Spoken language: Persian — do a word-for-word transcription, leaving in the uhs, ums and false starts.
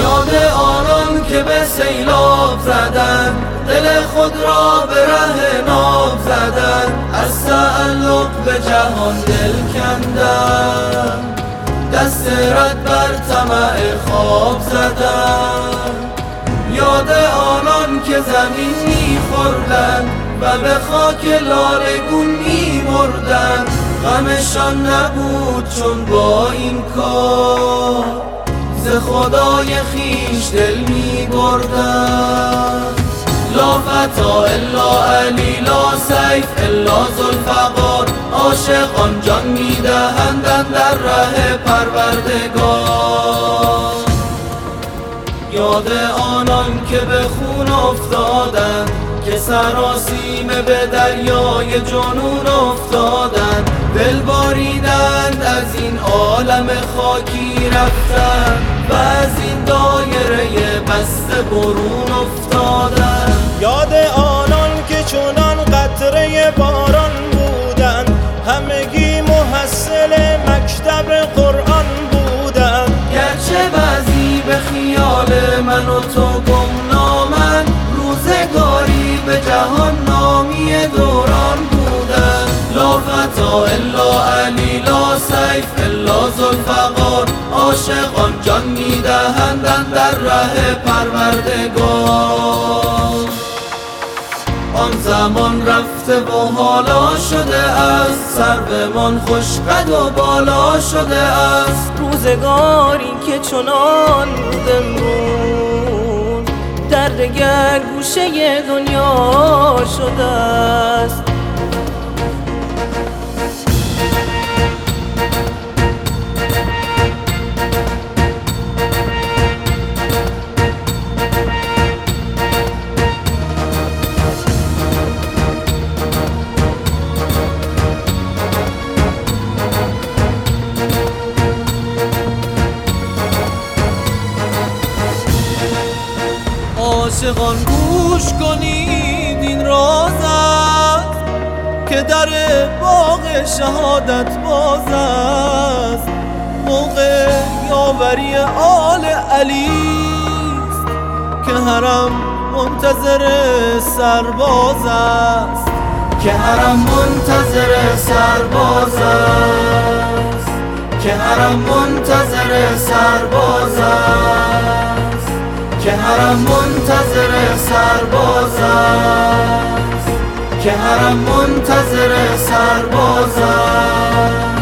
یاد آنان که به سیلاب زدن، دل خود را به ره ناب زدن، از تعلق به جهان دل کندن، دست رد بر طمع خواب زدن. یاد آنان که زمین می‌خوردند و به خاک لالگون می‌مردند، غمشان نبود چون با این کار ز خدای خویش دل می‌بردند. لا فتا الا علی، لا سیف الا ذوالفقار، عاشقان جان می‌دهند در ره پروردگار. یاد آنان که به خون افتادند، که سراسیم به دریای جنون افتادند، دل باریدند از این عالم خاکی رفتند و از این دایره بسته برون افتادند. یاد آنان که چونان قطره باران بودند، همگی محصل مکتب قرآن بودند. گرچه بعضی به خیال من و تو گمنامند، روزگاری به جهان نامی دوران بودند. لا فتا الا علی، لا سیف الا ذوالفقار، عاشقان جان می‌دهند در ره پروردگار. آن زمان رفته و حالا شده است، سرومان خوش قد و بالا شده است. روزگاری که چنان بود امروز، در دگر گوشه دنیا شده است. عاشقان گوش کنید این راز است، که در باغ شهادت باز است. موقع یاوری آل علی است، که حرم منتظر سرباز است. که حرم منتظر سرباز است. که حرم منتظر سرباز است. که حرم منتظر سرباز است. که حرم منتظر سرباز است.